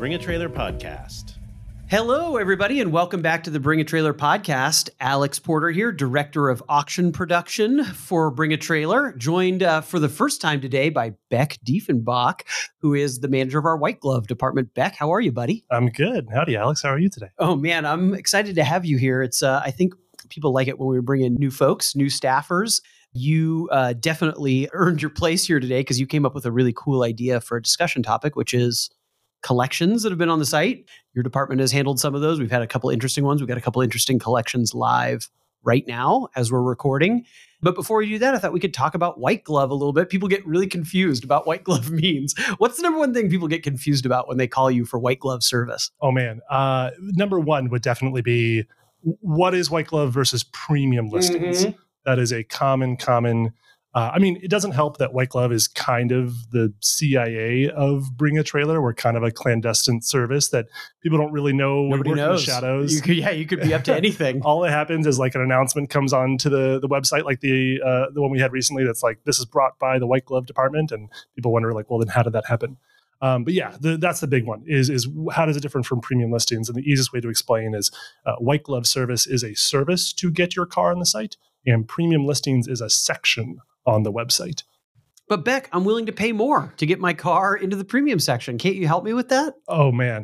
Bring a Trailer podcast. Hello, everybody, and welcome back to the Bring a Trailer podcast. Alex Porter here, Director of Auction Production for Bring a Trailer, joined for the first time today by Beck Diefenbach, who is the manager of our White Glove department. Beck, how are you, buddy? I'm good. Howdy, Alex. How are you today? Oh, man, I'm excited to have you here. It's I think people like it when we bring in new folks, new staffers. You definitely earned your place here today because you came up with a really cool idea for a discussion topic, which is collections that have been on the site. Your department has handled some of those. We've had a couple interesting ones. We've got a couple interesting collections live right now as we're recording. But before we do that, I thought we could talk about White Glove a little bit. People get really confused about White Glove means. What's the number one thing people get confused about when they call you for White Glove service? Oh, man. Number one would definitely be, what is White Glove versus premium listings? Mm-hmm. That is a common it doesn't help that White Glove is kind of the CIA of Bring a Trailer. We're kind of a clandestine service that people don't really know. Nobody knows. In the shadows. You could be up to anything. All that happens is like an announcement comes on to the website, like the one we had recently that's like, this is brought by the White Glove department. And people wonder like, well, then how did that happen? But yeah, that's the big one is how does it differ from premium listings? And the easiest way to explain is White Glove service is a service to get your car on the site, and premium listings is a section on the website. But Beck, I'm willing to pay more to get my car into the premium section. Can't you help me with that? Oh, man.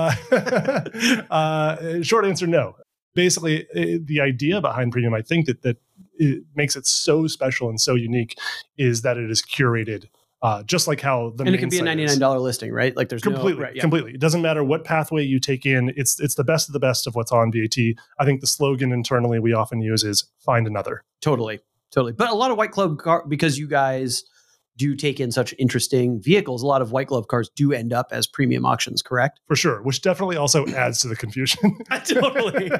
Short answer, no. Basically, the idea behind premium, I think that it makes it so special and so unique is that it is curated. Just like how the and it can be a $99 listing, right? Like there's completely. It doesn't matter what pathway you take in. It's the best of the best of what's on VAT. I think the slogan internally we often use is find another. Totally. But a lot of White Glove cars, because you guys do take in such interesting vehicles, a lot of White Glove cars do end up as premium auctions, correct? For sure, which definitely also adds to the confusion. Totally.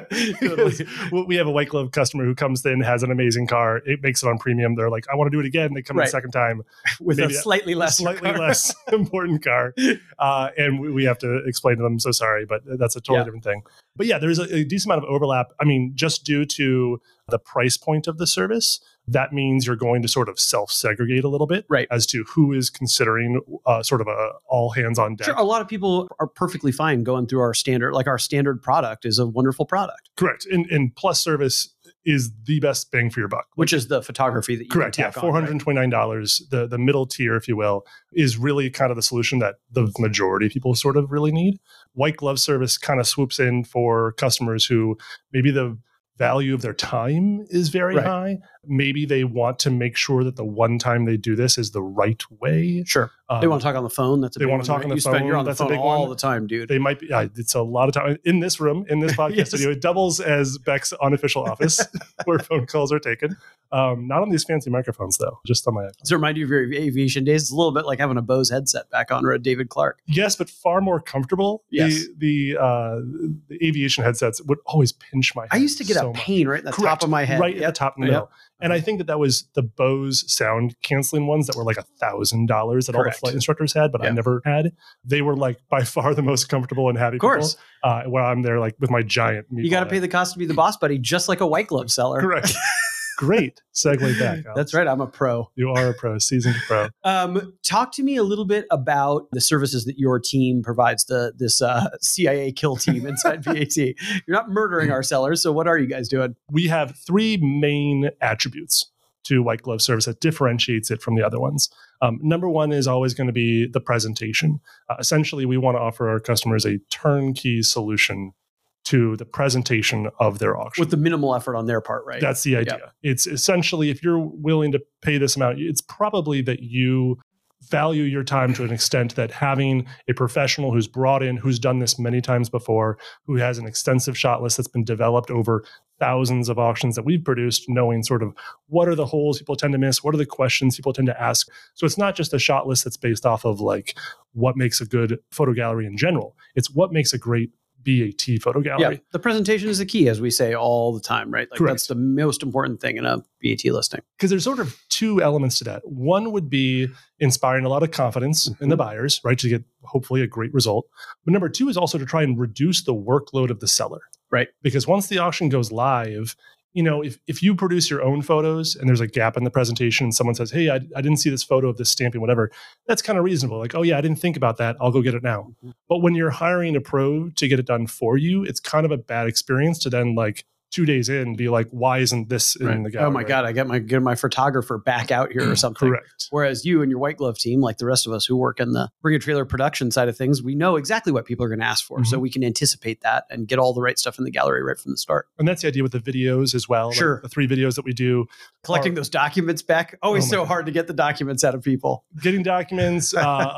We have a White Glove customer who comes in, has an amazing car. It makes it on premium. They're like, I want to do it again. They come in a second time with a slightly less important car. And we have to explain to them, so sorry, but that's a totally different thing. But yeah, there's a decent amount of overlap. I mean, just due to the price point of the service, that means you're going to sort of self-segregate a little bit as to who is considering sort of a all hands on deck. Sure, a lot of people are perfectly fine going through our standard product is a wonderful product. Correct. And Plus service is the best bang for your buck. Which is the photography that you correct, can tack on. $429. The middle tier, if you will, is really kind of the solution that the majority of people sort of really need. White Glove service kind of swoops in for customers who maybe the value of their time is very high. Maybe they want to make sure that the one time they do this is the right way. Sure. They want to talk on the phone. That's a they big want to one, talk on the phone. You're on the That's phone a big all one. the time, dude. They might be. It's a lot of time in this room, in this podcast studio. It doubles as Beck's unofficial office where phone calls are taken. Not on these fancy microphones, though. Just on my iPhone. Does it remind you of your aviation days? It's a little bit like having a Bose headset back on or a David Clark. Yes, but far more comfortable. Yes. The aviation headsets would always pinch my head. I used to get a pain right in the top of my head. Right at the top in the middle. And I think that was the Bose sound canceling ones that were like $1,000 that all the flight instructors had, but I never had. They were like by far the most comfortable and happy people. While I'm there like with my giant meatball. You got to pay the cost to be the boss buddy, just like a White Glove seller. Correct. Great segue back, Alex. That's right. I'm a pro. You are a pro, seasoned pro. Talk to me a little bit about the services that your team provides, this CIA kill team inside VAT. You're not murdering our sellers, so what are you guys doing? We have three main attributes to White Glove service that differentiates it from the other ones. Number one is always going to be the presentation. Essentially, we want to offer our customers a turnkey solution to the presentation of their auction. With the minimal effort on their part, right? That's the idea. Yep. It's essentially, if you're willing to pay this amount, it's probably that you value your time to an extent that having a professional who's brought in, who's done this many times before, who has an extensive shot list that's been developed over thousands of auctions that we've produced, knowing sort of what are the holes people tend to miss, what are the questions people tend to ask. So it's not just a shot list that's based off of like what makes a good photo gallery in general. It's what makes a great BAT photo gallery. Yeah, the presentation is the key, as we say all the time, right? Like correct. That's the most important thing in a BAT listing. Because there's sort of two elements to that. One would be inspiring a lot of confidence in the buyers, right, to get hopefully a great result. But number two is also to try and reduce the workload of the seller. Right. Because once the auction goes live, if you produce your own photos and there's a gap in the presentation and someone says, hey, I didn't see this photo of this stamping, whatever, that's kind of reasonable. Like, oh yeah, I didn't think about that. I'll go get it now. Mm-hmm. But when you're hiring a pro to get it done for you, it's kind of a bad experience to then 2 days in be like, why isn't this in the gallery? Oh my God, I get my photographer back out here or something. Correct. Whereas you and your white glove team, like the rest of us who work in the Bring a Trailer production side of things, we know exactly what people are going to ask for. Mm-hmm. So we can anticipate that and get all the right stuff in the gallery right from the start. And that's the idea with the videos as well. Sure. The 3 videos that we do. Collecting those documents back. Always so hard to get the documents out of people. Getting documents,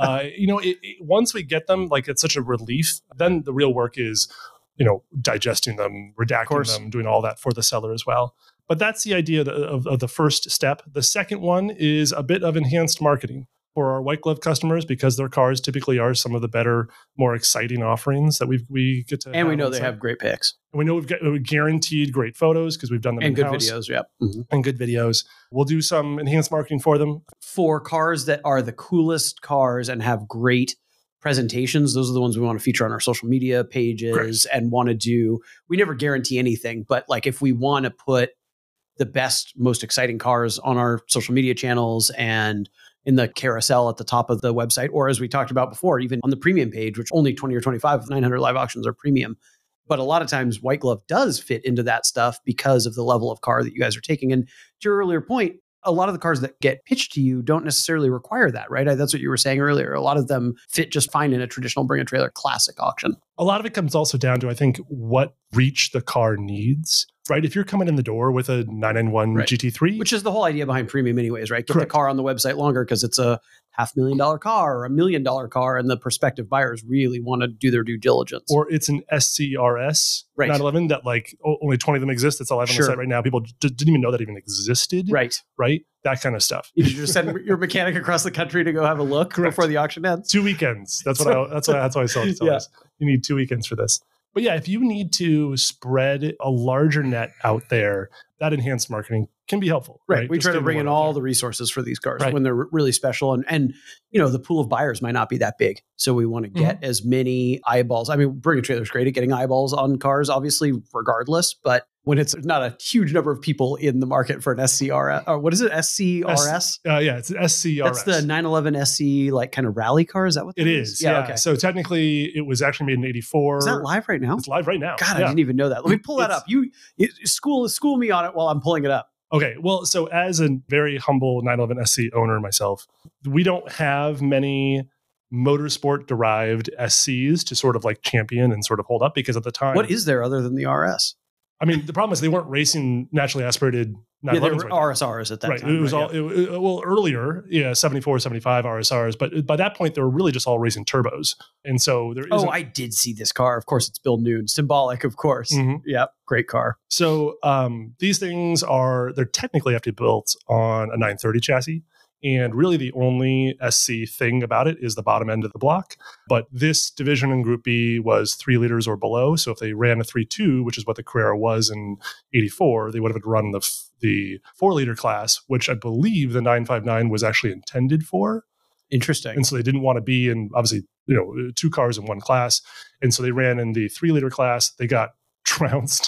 once we get them, it's such a relief. Then the real work is digesting them, redacting them, doing all that for the seller as well. But that's the idea of the first step. The second one is a bit of enhanced marketing for our white glove customers, because their cars typically are some of the better, more exciting offerings that we get to. And we know they have great pics. And we know we've got guaranteed great photos because we've done them and in-house. Good videos. Yep. Mm-hmm. And good videos. We'll do some enhanced marketing for them. For cars that are the coolest cars and have great presentations, those are the ones we want to feature on our social media pages. Correct. And want to do. We never guarantee anything, but if we want to put the best, most exciting cars on our social media channels and in the carousel at the top of the website, or as we talked about before, even on the premium page, which only 20 or 25 of 900 live auctions are premium. But a lot of times white glove does fit into that stuff because of the level of car that you guys are taking. And to your earlier point, a lot of the cars that get pitched to you don't necessarily require that, right? That's what you were saying earlier. A lot of them fit just fine in a traditional Bring a Trailer classic auction. A lot of it comes also down to, I think, what reach the car needs, right? If you're coming in the door with a 991 GT3. Which is the whole idea behind premium anyways, right? Get the car on the website longer because it's a $500,000 car or $1 million car, and the prospective buyers really want to do their due diligence. Or it's an SCRS 911 that only 20 of them exist. It's alive on the site right now. People didn't even know that even existed. Right. That kind of stuff. You just send your mechanic across the country to go have a look before the auction ends. 2 weekends. That's what I sell it. Yeah. You need 2 weekends for this. But yeah, if you need to spread a larger net out there, that enhanced marketing can be helpful. Right. We try to bring in all the resources for these cars when they're really special. And the pool of buyers might not be that big. So we want to get as many eyeballs. I mean, Bring a Trailer is great at getting eyeballs on cars, obviously, regardless. But when it's not a huge number of people in the market for an SCRS, or what is it? SCRS? Yeah, it's an SCRS. That's the 911 SC, kind of rally car. Is that what it is? Yeah. Okay. So technically, it was actually made in '84. Is that live right now? It's live right now. God, I didn't even know that. Let me pull that up. You school me on it while I'm pulling it up. Okay. Well, so as a very humble 911 SC owner myself, we don't have many motorsport derived SCs to sort of champion and sort of hold up, because at the time, what is there other than the RS? I mean, the problem is they weren't racing naturally aspirated 911s. They were RSRs at that time. It was earlier, 74, 75 RSRs, but by that point, they were really just all racing turbos. And so there is. Oh, I did see this car. Of course, it's Bill Noon. Symbolic, of course. Mm-hmm. Yep, great car. So these things they're technically have to be built on a 930 chassis. And really the only SC thing about it is the bottom end of the block. But this division in Group B was 3 liters or below. So if they ran a 3.2, which is what the Carrera was in '84, they would have run the 4-liter class, which I believe the 959 was actually intended for. Interesting. And so they didn't want to be in, obviously, 2 cars in one class. And so they ran in the 3-liter class. They got trounced.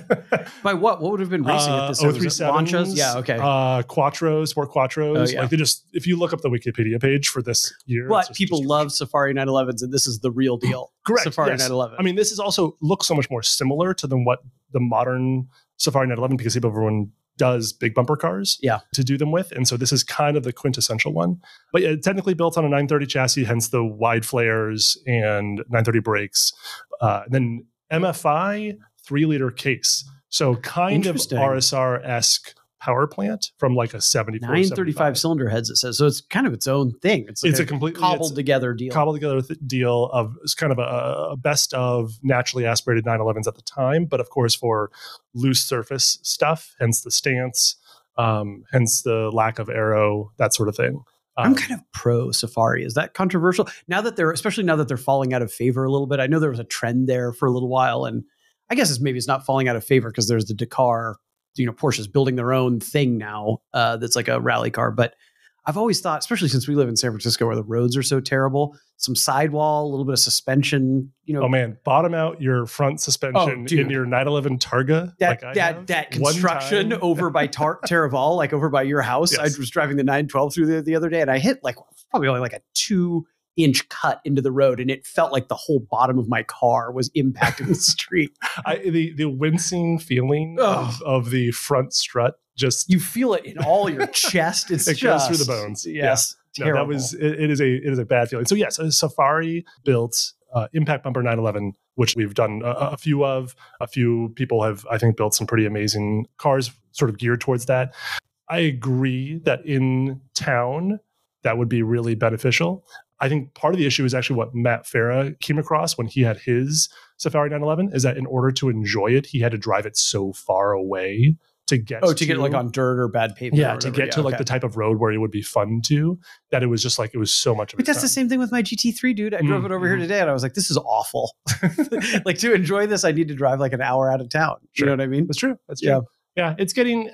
By what? What would have been racing at this? 037s, Lanchas? Yeah, okay. Quattros, Sport Quattros. Oh, yeah. If you look up the Wikipedia page for this year. But people love Safari 911s, and this is the real deal. Correct. Safari 911. I mean, this is also looks so much more similar to what the modern Safari 911, because everyone does big bumper cars to do them with. And so this is kind of the quintessential one. But yeah, technically built on a 930 chassis, hence the wide flares and 930 brakes. Then MFI 3-liter case. So kind of RSR-esque power plant from a 74, 935 cylinder heads, it says. So it's kind of its own thing. It's a completely cobbled together deal. Deal of it's kind of a best of naturally aspirated 911s at the time, but of course for loose surface stuff, hence the stance, hence the lack of aero, that sort of thing. I'm kind of pro Safari. Is that controversial? Especially now that they're falling out of favor a little bit. I know there was a trend there for a little while, and I guess it's not falling out of favor because there's the Dakar, Porsche's building their own thing now that's like a rally car. But I've always thought, especially since we live in San Francisco where the roads are so terrible, some sidewall, a little bit of suspension, Oh man, bottom out your front suspension in your 911 Targa. That construction over by Taraval, like over by your house. Yes. I was driving the 912 through there the other day and I hit probably only a 2-inch cut into the road, and it felt like the whole bottom of my car was impacting the street. The wincing feeling of the front strut, just you feel it in all your chest. It goes through the bones. Yes, yeah. No, it is a bad feeling. So yes, a Safari built impact bumper 911, which we've done a few of. A few people have, I think, built some pretty amazing cars sort of geared towards that. I agree that in town that would be really beneficial. I think part of the issue is actually what Matt Farah came across when he had his Safari 911, is that in order to enjoy it, he had to drive it so far away to get get on dirt or bad pavement. Yeah, to get to the type of road where it would be fun to, that it was just it was so much of it. But that's the same thing with my GT3, dude. I drove it over here today and I was like, this is awful. To enjoy this, I need to drive an hour out of town. Sure. You know what I mean? That's true. Yeah, it's getting,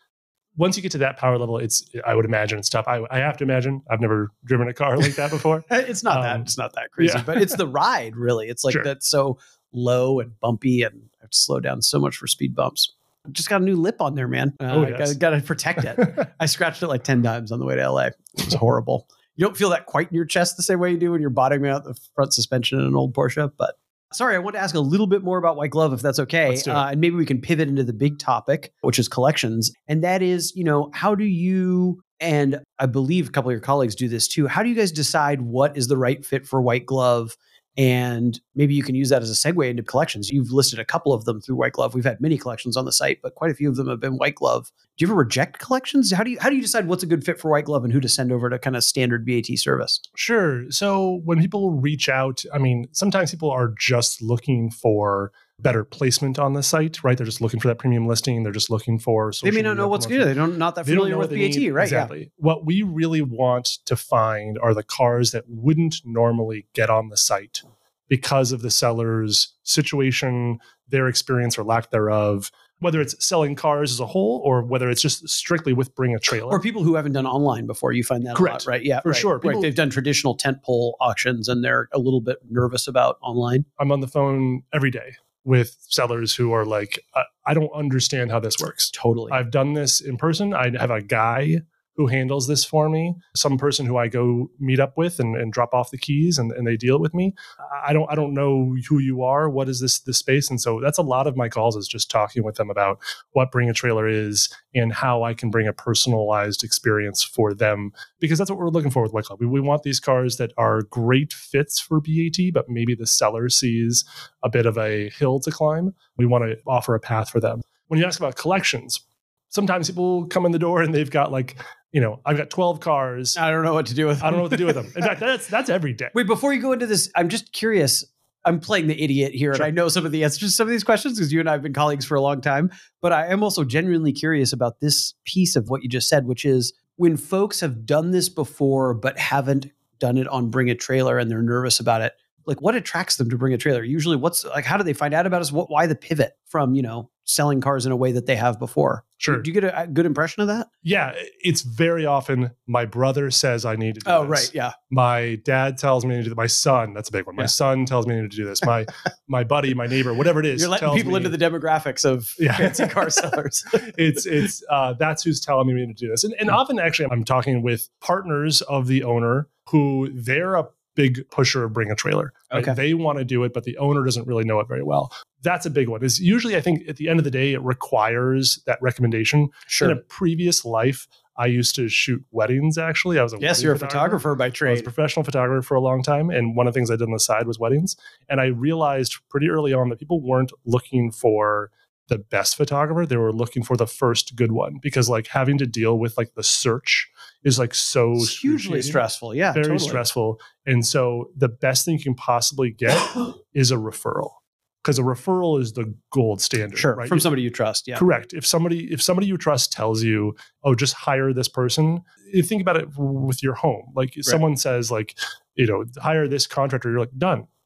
once you get to that power level, I would imagine it's tough. I have to imagine. I've never driven a car like that before. It's not that crazy, but it's the ride, really. It's that's so low and bumpy, and I have to slow down so much for speed bumps. Just got a new lip on there, man. Got to protect it. I scratched it 10 times on the way to LA. It was horrible. You don't feel that quite in your chest the same way you do when you're bottoming out the front suspension in an old Porsche. But sorry, I want to ask a little bit more about White Glove, if that's okay. Let's do it. And maybe we can pivot into the big topic, which is collections. And that is, how do you, and I believe a couple of your colleagues do this too, how do you guys decide what is the right fit for White Glove? And maybe you can use that as a segue into collections. You've listed a couple of them through White Glove. We've had many collections on the site, but quite a few of them have been White Glove. Do you ever reject collections? How do you decide what's a good fit for White Glove and who to send over to kind of standard BAT service? Sure. So when people reach out, sometimes people are just looking for better placement on the site, right? They're just looking for that premium listing. They're just looking for social They may not know what's good. They're not that familiar with BAT, right? Exactly. Yeah. What we really want to find are the cars that wouldn't normally get on the site because of the seller's situation, their experience or lack thereof, whether it's selling cars as a whole or whether it's just strictly with Bring a Trailer. Or people who haven't done online before. You find that Correct. A lot, right? Yeah, for sure. People, they've done traditional tentpole auctions and they're a little bit nervous about online. I'm on the phone every day with sellers who are like, I don't understand how this works. Totally. I've done this in person. I have a guy who handles this for me, some person who I go meet up with and drop off the keys and they deal with me. I don't know who you are. What is this space? And so that's a lot of my calls, is just talking with them about what Bring a Trailer is and how I can bring a personalized experience for them, because that's what we're looking for with White Glove. We want these cars that are great fits for BAT, but maybe the seller sees a bit of a hill to climb. We want to offer a path for them. When you ask about collections, sometimes people come in the door and they've got I've got 12 cars. I don't know what to do with them. I don't know what to do with them. In fact, that's every day. Wait, before you go into this, I'm just curious. I'm playing the idiot here, Sure. and I know some of the answers to some of these questions because you and I have been colleagues for a long time. But I am also genuinely curious about this piece of what you just said, which is when folks have done this before but haven't done it on Bring a Trailer and they're nervous about it, what attracts them to Bring a Trailer? Usually how do they find out about us? Why the pivot from, selling cars in a way that they have before? Sure. Do you get a good impression of that? Yeah. It's very often my brother says I need to do this. Oh, right. Yeah. My dad tells me to do this. My son, that's a big one. My son tells me to do this. My buddy, my neighbor, whatever it is. You're letting people into the demographics of fancy car sellers. It's that's who's telling me to do this. And often actually I'm talking with partners of the owner who they're a big pusher of Bring a Trailer. Right? Okay. They want to do it, but the owner doesn't really know it very well. That's a big one. Is usually, I think, at the end of the day, it requires that recommendation. Sure. In a previous life, I used to shoot weddings, actually. I was you're a photographer by trade. I was a professional photographer for a long time. And one of the things I did on the side was weddings. And I realized pretty early on that people weren't looking for the best photographer. They were looking for the first good one, because having to deal with the search is so it's hugely stressful. Yeah, very totally. stressful. And so the best thing you can possibly get is a referral, because a referral is the gold standard. Sure, right? From somebody you trust. Yeah, correct. If somebody you trust tells you, "Oh, just hire this person," you think about it with your home. Someone says, hire this contractor. You're like, done.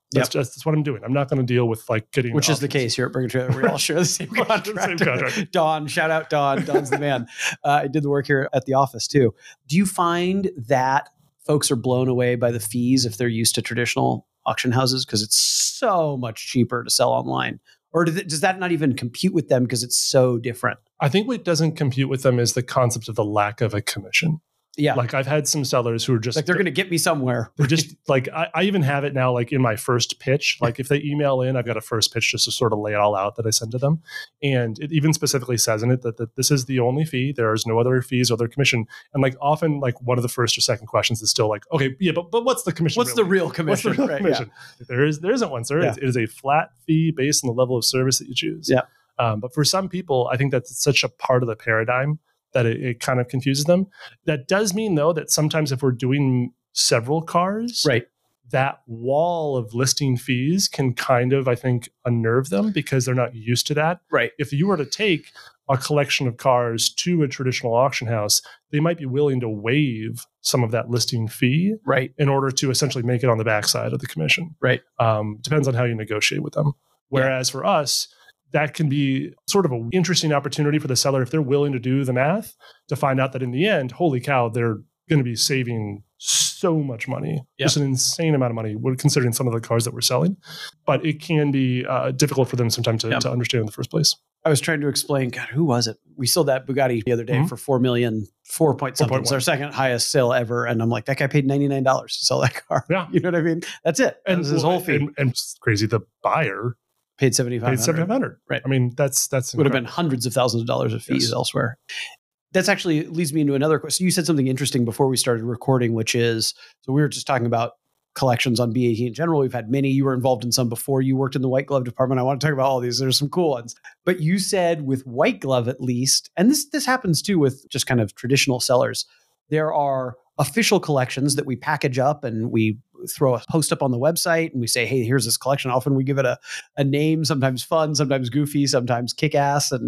That's what I'm doing. I'm not going to deal with like getting Which is the case here at Bring a Trailer. We all share the same contractor. Don, shout out Don. Don's the man. I did the work here at the office too. Do you find that folks are blown away by the fees if they're used to traditional auction houses because it's so much cheaper to sell online? Or does that not even compute with them because it's so different? I think what doesn't compute with them is the concept of the lack of a commission. Yeah. Like I've had some sellers who are just like they're going to get me somewhere. They're just like, I even have it now, like in my first pitch, like if they email in, I've got a first pitch just to sort of lay it all out that I send to them. And it even specifically says in it that this is the only fee. There is no other fees or other commission. And like often like one of the first or second questions is still like, okay, yeah, but what's the commission? What's the real commission? What's the real commission? Yeah. There isn't one, sir. It is a flat fee based on the level of service that you choose. Yeah. But for some people, I think that's such a part of the paradigm that it kind of confuses them. That does mean, though, that sometimes if we're doing several cars, right, that wall of listing fees can kind of, I think, unnerve them because they're not used to that. Right. If you were to take a collection of cars to a traditional auction house, they might be willing to waive some of that listing fee, right, in order to essentially make it on the backside of the commission. Right. Depends on how you negotiate with them. Whereas for us, that can be sort of an interesting opportunity for the seller if they're willing to do the math to find out that in the end, holy cow, they're going to be saving so much money, just an insane amount of money considering some of the cars that we're selling. But it can be difficult for them sometimes to understand in the first place. I was trying to explain, God, who was it? We sold that Bugatti the other day for $4 million, 4 point something. It's our second highest sale ever. And I'm like, that guy paid $99 to sell that car. Yeah. You know what I mean? That's it. And this is his whole fee. And it's crazy. The buyer paid $7,500. Right. I mean, that's would have been hundreds of thousands of dollars of fees elsewhere. That's actually leads me into another question. You said something interesting before we started recording, which is, so we were just talking about collections on BAT in general. We've had many. You were involved in some before you worked in the white glove department. I want to talk about all these. There's some cool ones. But you said with white glove at least, and this happens too with just kind of traditional sellers, there are official collections that we package up and we throw a post up on the website and we say, hey, here's this collection. Often we give it a name, sometimes fun, sometimes goofy, sometimes kick-ass. And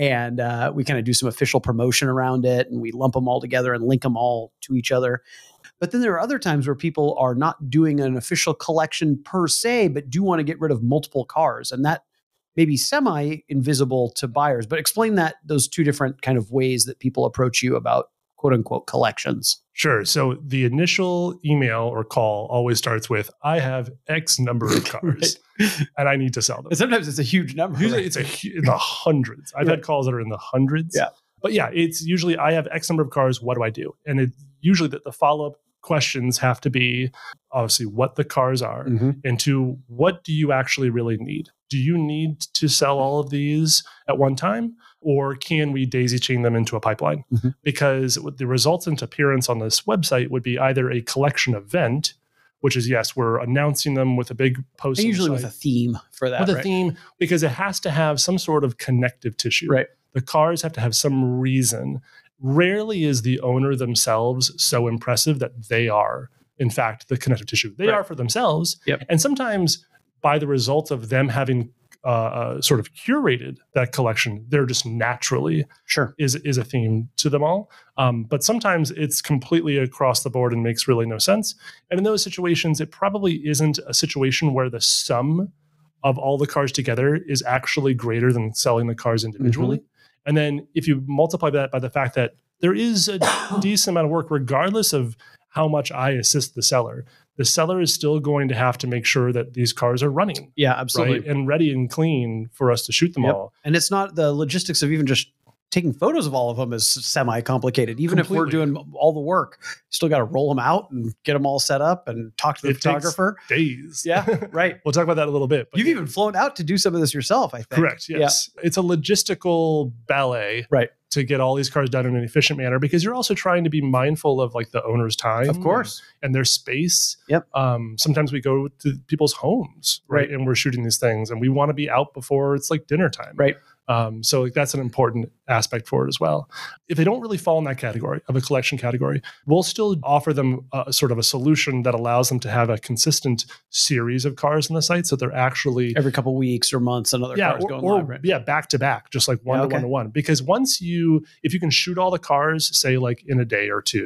we kind of do some official promotion around it and we lump them all together and link them all to each other. But then there are other times where people are not doing an official collection per se, but do want to get rid of multiple cars. And that may be semi-invisible to buyers. But explain those two different kind of ways that people approach you about quote unquote collections. Sure. So the initial email or call always starts with, I have X number of cars and I need to sell them. And sometimes it's a huge number. Usually it's in the hundreds. I've had calls that are in the hundreds. Yeah. But yeah, it's usually I have X number of cars. What do I do? And usually the follow-up questions have to be obviously what the cars are and to what do you actually really need? Do you need to sell all of these at one time? Or can we daisy chain them into a pipeline? Because the resultant appearance on this website would be either a collection event, which is, yes, we're announcing them with a big post. And usually with a theme for that. With a theme, because it has to have some sort of connective tissue. Right. The cars have to have some reason. Rarely is the owner themselves so impressive that they are, in fact, the connective tissue. They are for themselves. Yep. And sometimes by the result of them having sort of curated that collection, they're just naturally is a theme to them all. But sometimes it's completely across the board and makes really no sense. And in those situations, it probably isn't a situation where the sum of all the cars together is actually greater than selling the cars individually. And then if you multiply that by the fact that there is a decent amount of work, regardless of how much I assist the seller is still going to have to make sure that these cars are running. Yeah, absolutely. Right? And ready and clean for us to shoot them all. And it's not the logistics of even just taking photos of all of them is semi-complicated. Even if we're doing all the work, you still got to roll them out and get them all set up and talk to the photographer. Days. Yeah, right. We'll talk about that a little bit. But you've even flown out to do some of this yourself, I think. Correct, yes. Yeah. It's a logistical ballet. Right. To get all these cars done in an efficient manner, because you're also trying to be mindful of like the owner's time, of course, and their space. Yep. Sometimes we go to people's homes, right? And we're shooting these things, and we want to be out before it's like dinner time, right? So like, that's an important aspect for it as well. If they don't really fall in that category of a collection category, we'll still offer them sort of a solution that allows them to have a consistent series of cars on the site. So they're actually every couple of weeks or months, another car's going live, right? Back to back, just like one to one to one. Because if you can shoot all the cars, say like in a day or two,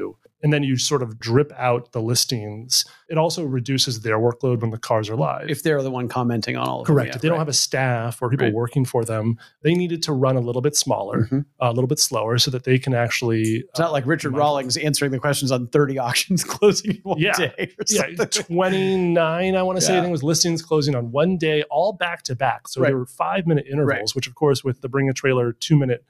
and then you sort of drip out the listings. It also reduces their workload when the cars are live. If they're the one commenting on all of Correct. them. If they don't have a staff or people working for them, they need it to run a little bit smaller, a little bit slower, so that they can actually. It's not like Richard Rawlings answering the questions on 30 auctions closing in one day. Or something. 29, I want to say, I think it was listings closing on one day, all back to back. So there were 5-minute intervals, which of course, with the Bring a Trailer 2-minute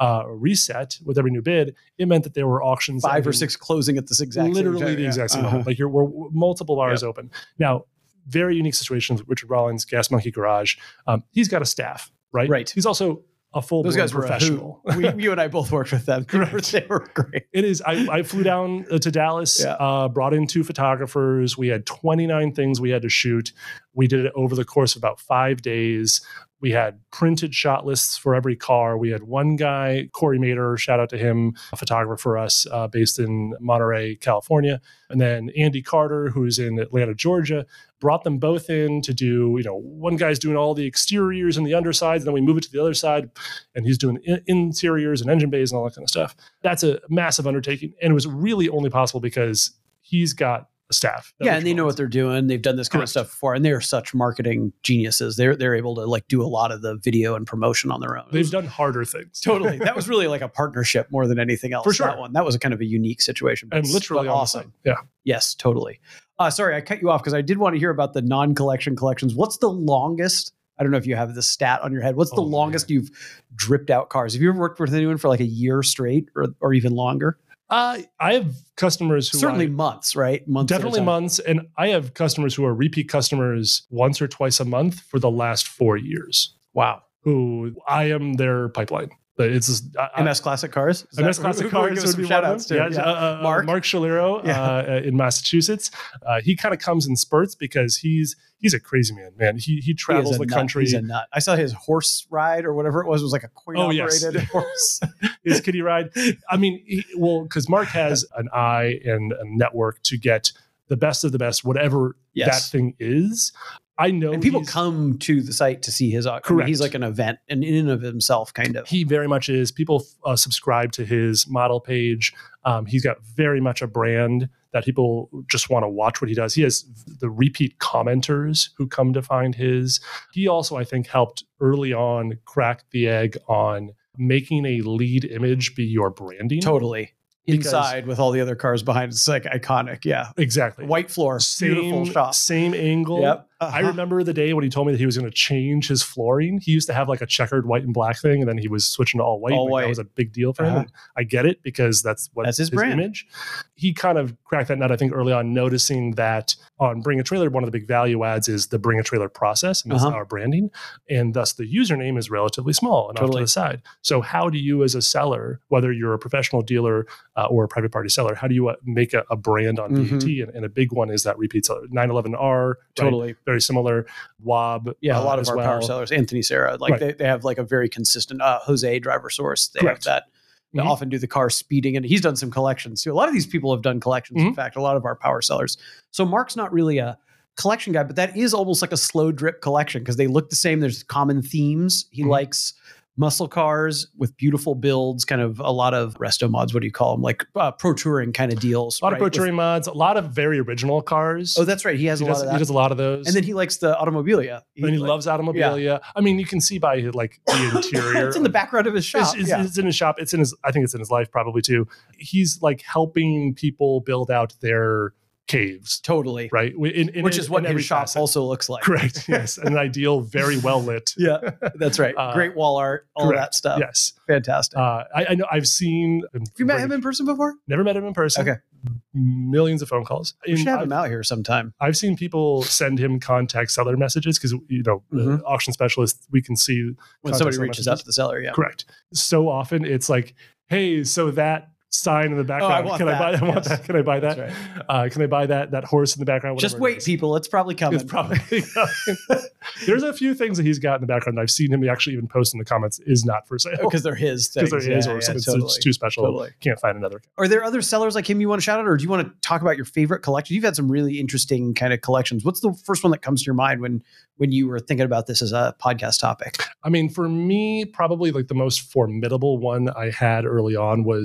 reset with every new bid, it meant that there were auctions 5 or 6 closing at this exact literally same time. the exact same moment. Like we're multiple bars open. Now, very unique situation with Richard Rawlings, Gas Monkey Garage. He's got a staff, right? Right. He's also a full Those guys professional. You and I both worked with them. They were great. It is. I flew down to Dallas, brought in 2 photographers. We had 29 things we had to shoot. We did it over the course of about 5 days. We had printed shot lists for every car. We had one guy, Corey Mater, shout out to him, a photographer for us based in Monterey, California. And then Andy Carter, who's in Atlanta, Georgia, brought them both in to do, one guy's doing all the exteriors and the undersides, and then we move it to the other side, and he's doing interiors and engine bays and all that kind of stuff. That's a massive undertaking. And it was really only possible because he's got a staff. Yeah, and they know what they're doing. They've done this kind of stuff before, and they're such marketing geniuses. They're able to do a lot of the video and promotion on their own. They've done harder things. Totally. That was really like a partnership more than anything else. For sure. That was a kind of a unique situation. And literally awesome. Yeah. Yes, totally. Sorry, I cut you off because I did want to hear about the non-collection collections. What's the longest? I don't know if you have the stat on your head. What's the longest you've dripped out cars? Have you ever worked with anyone for like a year straight or even longer? I have customers who certainly months, right? Definitely months. And I have customers who are repeat customers once or twice a month for the last 4 years. Wow. Who I am their pipeline. It's just, MS Classic Cars. MS Classic Cars would be shout outs to. Mark Shaliro in Massachusetts. He kind of comes in spurts because he's a crazy man. He travels the country. He's a nut. I saw his horse ride or whatever it was like a coin-operated horse. His kiddie ride. I mean, because Mark has an eye and a network to get the best of the best, whatever that thing is. I know, and people come to the site to see his. Correct. I mean, he's like an event, in and of himself, kind of. He very much is. People subscribe to his model page. He's got very much a brand that people just want to watch what he does. He has the repeat commenters who come to find his. He also, I think, helped early on crack the egg on making a lead image be your branding. Totally. Inside with all the other cars behind, it's like iconic. Yeah, exactly. White floor, beautiful shop, same angle. Yep. I remember the day when he told me that he was going to change his flooring. He used to have like a checkered white and black thing, and then he was switching to all white. That was a big deal for him. And I get it because that's his brand image. He kind of cracked that nut, I think, early on, noticing that on Bring a Trailer, one of the big value adds is the Bring a Trailer process, and that's our branding, and thus the username is relatively small and off to the side. So how do you, as a seller, whether you're a professional dealer or a private party seller, how do you make a brand on BAT? And a big one is that repeat seller. 911R, totally. Very similar. WAB. Yeah, a lot of our power sellers. Anthony Serra. They have like a very consistent Jose Driver Source. They have that. They often do the car speeding, and he's done some collections too. A lot of these people have done collections. In fact, a lot of our power sellers. So Mark's not really a collection guy, but that is almost like a slow drip collection because they look the same. There's common themes. He likes muscle cars with beautiful builds, kind of a lot of resto mods. What do you call them? Like pro touring kind of deals. A lot of pro touring mods, a lot of very original cars. Oh, that's right. He has a lot of that. He does a lot of those. And then he likes the automobilia. He loves automobilia. Yeah. I mean, you can see by like the interior. It's in the background of his shop. It's in his shop. I think it's in his life probably too. He's like helping people build out their caves. Totally. Right. Which is what his shop also looks like. Correct. Yes. An ideal, very well lit. Yeah, that's right. Great wall art, all of that stuff. Yes. Fantastic. I know I've seen. Have you met him in person before? Never met him in person. Okay. Millions of phone calls. We should have him out here sometime. I've seen people send him contact seller messages because, auction specialists, we can see when somebody reaches out to the seller. Yeah. Correct. So often it's like, hey, so that sign in the background. Can I buy that? Can I buy that? Right. Can I buy that horse in the background? Just wait, people. It's probably coming. It's probably coming. There's a few things that he's got in the background that I've seen him actually even post in the comments is not for sale. Because they're his things. Because they're his or something it's too special. Totally. Can't find another. Are there other sellers like him you want to shout out, or do you want to talk about your favorite collection? You've had some really interesting kind of collections. What's the first one that comes to your mind when you were thinking about this as a podcast topic? I mean, for me, probably like the most formidable one I had early on was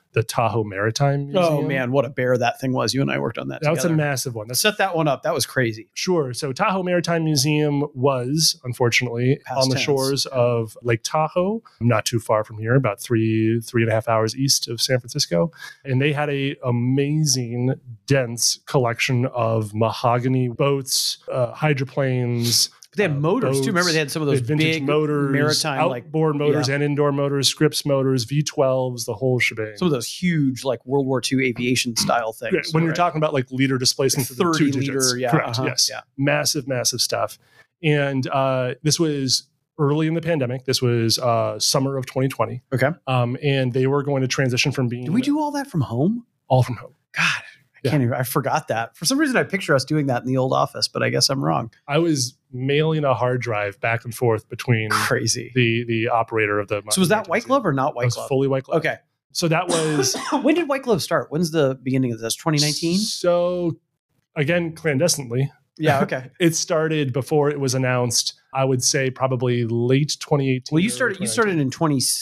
the Tahoe Maritime Museum. Oh man, what a bear that thing was. You and I worked on that That's together. a massive one. Set that one up. That was crazy. Sure. So Tahoe Maritime Museum was, unfortunately, Past on the tense. shores of Lake Tahoe, not too far from here, about three and a half hours east of San Francisco. And they had a amazing, dense collection of mahogany boats, hydroplanes. But they had motors boats, too. Remember, they had some of those vintage big motors, maritime, outboard motors and indoor motors, Scripps motors, V12s, the whole shebang. some of those huge, like World War II aviation style things. Yeah, when you're talking about like liter displacement for the 30 two digits. liter, yeah, Correct. Yes. yeah. Massive, massive stuff. And this was early in the pandemic. This was summer of 2020. Okay. And they were going to transition from being Did we do all that from home? all from home. God, I can't even. I forgot that. For some reason, I picture us doing that in the old office, but I guess I'm wrong. I was mailing a hard drive back and forth between Crazy. the operator of the. So was that White Glove or not It White was Glove? fully White Glove. Okay. So that was When did White Glove start? When's the beginning of this? 2019? So again, clandestinely. Yeah. Okay. It started before it was announced. I would say probably late 2018. Well, you started in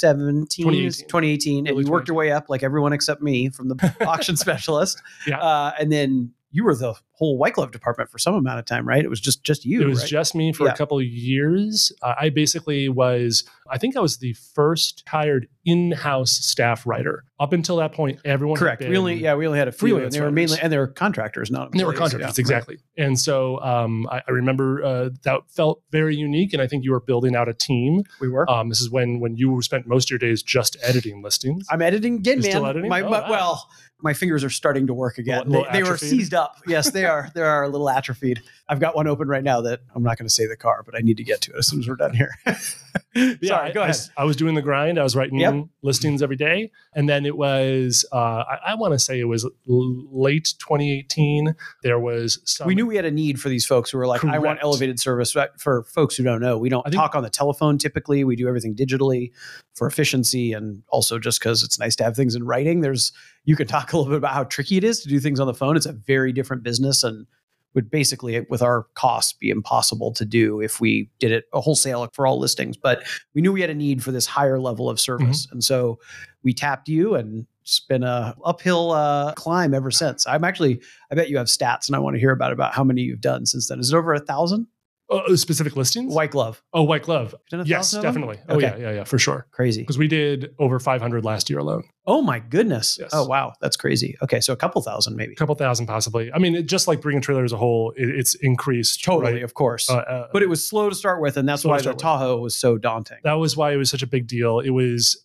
2017, 2018, and Early you worked your way up like everyone except me from the auction specialist. Yeah. And then you were the whole White Glove department for some amount of time, right? It was just you. It was right? just me for a couple of years. I basically was, I think I was the first hired in-house staff writer. Up until that point, everyone correct. had We only had a few, and freelance they were writers. mainly, and they were contractors, not And they were employees. contractors, Yeah. exactly. And so I remember that felt very unique, and I think you were building out a team. We were. This is when you spent most of your days just editing listings. I'm editing again, You're man. still editing? Wow. Well, my fingers are starting to work again. Little They were atrophied? seized up. Yes, they are. They are a little atrophied. I've got one open right now that I'm not going to say the car, but I need to get to it as soon as we're done here. Sorry, go ahead. I was doing the grind. I was writing listings every day. And then it was, I want to say it was late 2018. There was some. We knew we had a need for these folks who were like, I want Correct. elevated service. For folks who don't know, we don't talk on the telephone typically. We do everything digitally for efficiency, and also just because it's nice to have things in writing. You could talk a little bit about how tricky it is to do things on the phone. It's a very different business, and would basically, with our costs, be impossible to do if we did it a wholesale for all listings. But we knew we had a need for this higher level of service. And so we tapped you, and it's been a uphill climb ever since. I bet you have stats, and I want to hear about how many you've done since then. Is it over 1,000? Specific listings? White Glove. Oh, White Glove. Done 1,000 Yes, of them? definitely. Okay. Oh, yeah, for sure. Crazy. Because we did over 500 last year alone. Oh my goodness. Yes. Oh wow. That's crazy. Okay. So a couple thousand maybe. A couple thousand possibly. I mean, just like Bring a Trailer as a whole, it's increased. Totally, right? of course. But it was slow to start with, and that's Slow why to the start with. Tahoe was so daunting. That was why it was such a big deal. It was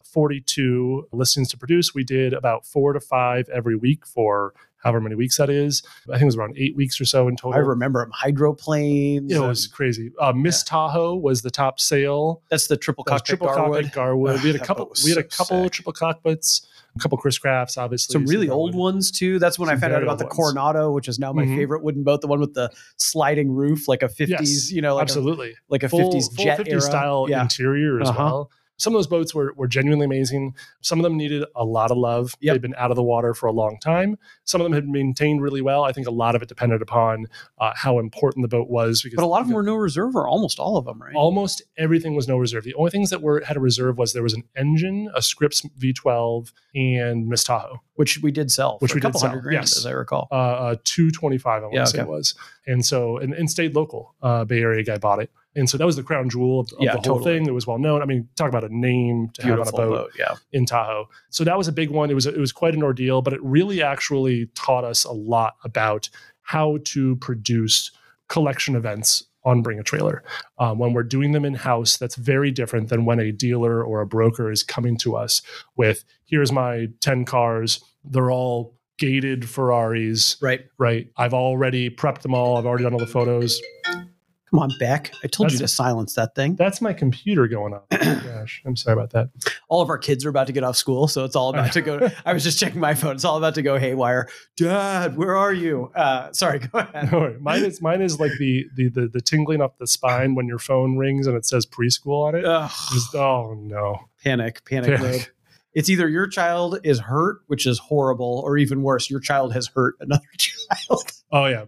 42 listings to produce. We did about 4 to 5 every week for however many weeks that is. I think it was around 8 weeks or so in total. I remember them. Hydroplanes. It was crazy. Miss Tahoe was the top sale. That's the triple That was cockpit triple Garwood. cockpit Garwood. We had a That couple. boat was We had a so couple sick. triple cockpits. A couple Chris Crafts, obviously. Some really Garwood. old ones too. That's when I Some found out very about the old ones. Coronado, which is now my Mhm. favorite wooden boat. The one with the sliding roof, like a 50s, Yes, like absolutely. like a Full 50s jet 50s era style Yeah. interior as Uh-huh. well. Some of those boats were genuinely amazing. Some of them needed a lot of love. Yep. They've been out of the water for a long time. Some of them had maintained really well. I think a lot of it depended upon how important the boat was. Because But a lot of them were no reserve, or almost all of them, right? almost everything was no reserve. The only things that had a reserve was there was an engine, a Scripps V12, and Miss Tahoe. Which we did sell. Which for we a did couple sell, $100,000, yes. as I recall. 225, I want Yeah, to say okay. it was. And so, and stayed local. Bay Area guy bought it. And so that was the crown jewel of Yeah, the whole totally. thing. It was well known. I mean, talk about a name to Beautiful have on a boat Yeah. in Tahoe. So that was a big one. It was quite an ordeal, but it really actually taught us a lot about how to produce collection events on Bring a Trailer. When we're doing them in-house, that's very different than when a dealer or a broker is coming to us with, here's my 10 cars. They're all gated Ferraris, Right. right? I've already prepped them all. I've already done all the photos. Come on, Beck. I told you That's- to silence that thing. That's my computer going on. Oh my gosh, I'm sorry about that. All of our kids are about to get off school, so it's all about to go. I was just checking my phone. It's all about to go haywire. Dad, where are you? Sorry, go ahead. No worry. Mine is like the tingling up the spine when your phone rings and it says preschool on it. Ugh, Oh no. panic mode. It's either your child is hurt, which is horrible, or even worse, your child has hurt another child. Oh yeah.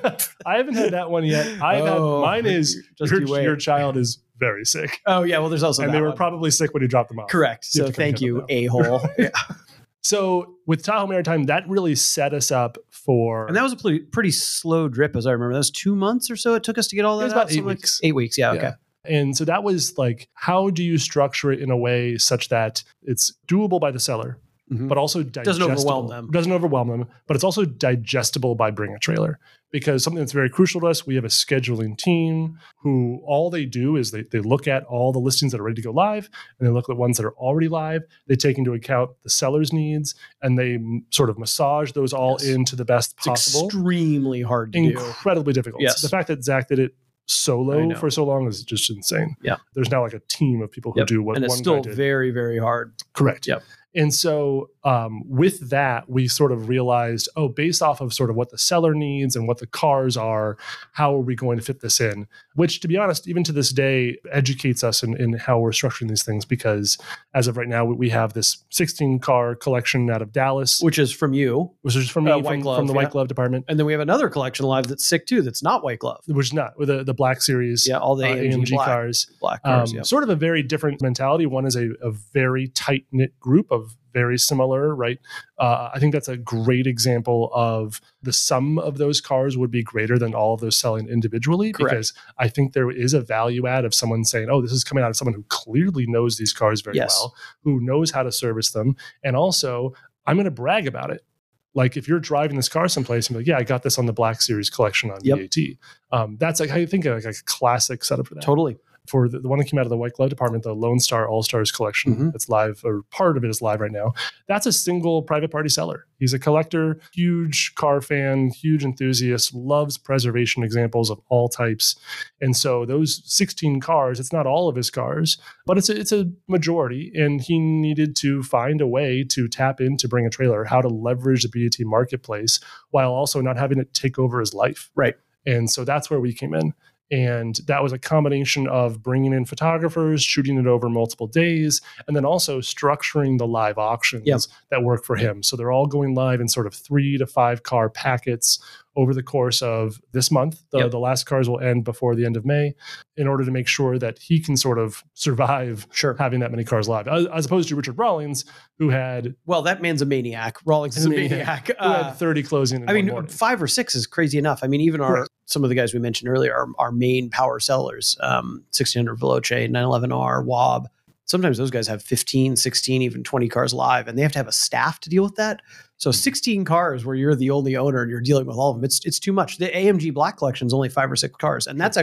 I haven't had that one yet. Mine is Just you wait. your child is very sick. Oh yeah, well, there's also And that they were one. probably sick when you dropped them off. Correct. You So have to come thank pick you, them up. a-hole. Yeah. So with Tahoe Maritime, that really set us up for... And that was a pretty slow drip, as I remember. That was 2 months or so it took us to get all that It was out. about 8 weeks. 8 weeks, yeah, okay. And so that was like, how do you structure it in a way such that it's doable by the seller, but also digestible? Doesn't overwhelm them, but it's also digestible by Bring a Trailer. Because something that's very crucial to us, we have a scheduling team who all they do is they look at all the listings that are ready to go live, and they look at the ones that are already live. They take into account the seller's needs, and they sort of massage those all into the best possible. Extremely hard to do. Incredibly difficult. Yes. The fact that Zach did it solo for so long is just insane. Yeah. There's now like a team of people who do what one guy did. And it's still very, very hard. Correct. Yep. And so with that, we sort of realized, based off of sort of what the seller needs and what the cars are, how are we going to fit this in? Which, to be honest, even to this day, educates us in how we're structuring these things, because as of right now, we have this 16-car collection out of Dallas. Which is from you. Which is from me, White Glove, from the White Glove department. And then we have another collection live that's sick too, that's not White Glove. Which is not, with the Black Series. Yeah, all the AMG cars. Black cars, Sort of a very different mentality. One is a very tight-knit group of very similar, right? I think that's a great example of the sum of those cars would be greater than all of those selling individually. Correct. Because I think there is a value add of someone saying, this is coming out of someone who clearly knows these cars very well, who knows how to service them. And also, I'm going to brag about it. Like if you're driving this car someplace and be like, I got this on the Black Series collection on BAT. That's like, I think like a classic setup for that. Totally. For the one that came out of the White Glove department, the Lone Star All-Stars collection that's live, or part of it is live right now. That's a single private party seller. He's a collector, huge car fan, huge enthusiast, loves preservation examples of all types. And so those 16 cars, it's not all of his cars, but it's a majority. And he needed to find a way to tap into Bring a Trailer, how to leverage the BAT marketplace while also not having it take over his life. Right. And so that's where we came in. And that was a combination of bringing in photographers, shooting it over multiple days, and then also structuring the live auctions that work for him. So they're all going live in sort of 3 to 5 car packets over the course of this month. The last cars will end before the end of May, in order to make sure that he can sort of survive having that many cars live, as opposed to Richard Rawlings, who had... Well, that man's a maniac. Rawlings is a maniac. Who had 30 closing in one morning. 5 or 6 is crazy enough. I mean, even some of the guys we mentioned earlier, our main power sellers, 1600 Veloce, 911R, WAB, sometimes those guys have 15, 16, even 20 cars live, and they have to have a staff to deal with that. So 16 cars where you're the only owner and you're dealing with all of them, it's too much. The AMG Black Collection is only 5 or 6 cars. And that's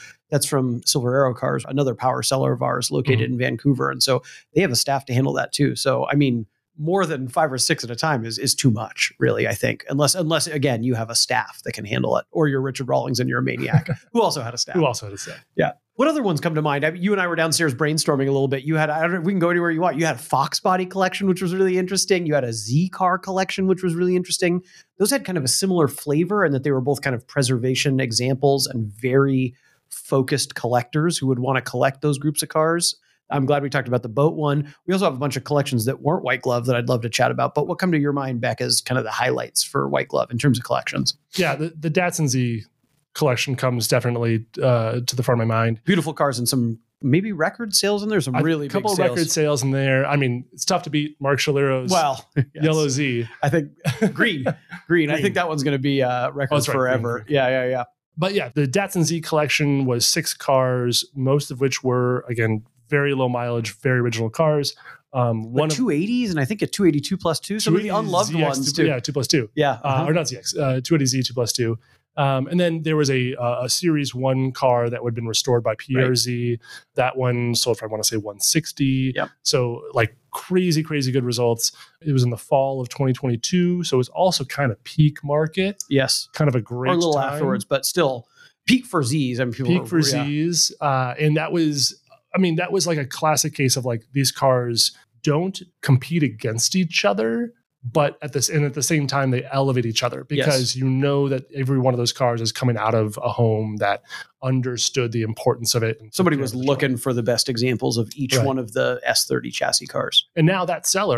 from Silver Arrow Cars, another power seller of ours located in Vancouver. And so they have a staff to handle that too. So, I mean, more than 5 or 6 at a time is too much, really, I think. Unless again, you have a staff that can handle it, or you're Richard Rawlings and you're a maniac who also had a staff. Yeah. What other ones come to mind? You and I were downstairs brainstorming a little bit. You had, we can go anywhere you want. You had a Fox Body collection, which was really interesting. You had a Z car collection, which was really interesting. Those had kind of a similar flavor in that they were both kind of preservation examples and very focused collectors who would want to collect those groups of cars. I'm glad we talked about the boat one. We also have a bunch of collections that weren't White Glove that I'd love to chat about. But what come to your mind, Beck, as kind of the highlights for White Glove in terms of collections? Yeah, the Datsun Z collection comes definitely to the front of my mind. Beautiful cars and some maybe record sales in there. Some really big couple of record sales in there. I mean, it's tough to beat Mark Schillero's Yellow Z. I think green. I think that one's going to be record forever. Green. Yeah. But yeah, the Datsun Z collection was 6 cars, most of which were, again, very low mileage, very original cars. One 280s, and I think a 282 plus 2. Some of the unloved ZX, ones too. Yeah, 2 plus 2. Yeah, or not ZX, 280Z 2 plus 2. And then there was a Series 1 car that would have been restored by PRZ. Right. That one sold for, I want to say, 160. Yep. So like crazy good results. It was in the fall of 2022. So it was also kind of peak market. Yes. Kind of a great or a little time. Afterwards, but still peak for Zs. I mean, peak for Zs. And that was like a classic case of like these cars don't compete against each other, but at the same time they elevate each other, because you know that every one of those cars is coming out of a home that understood the importance of it. And somebody was looking for the best examples of each one of the S30 chassis cars. And now that seller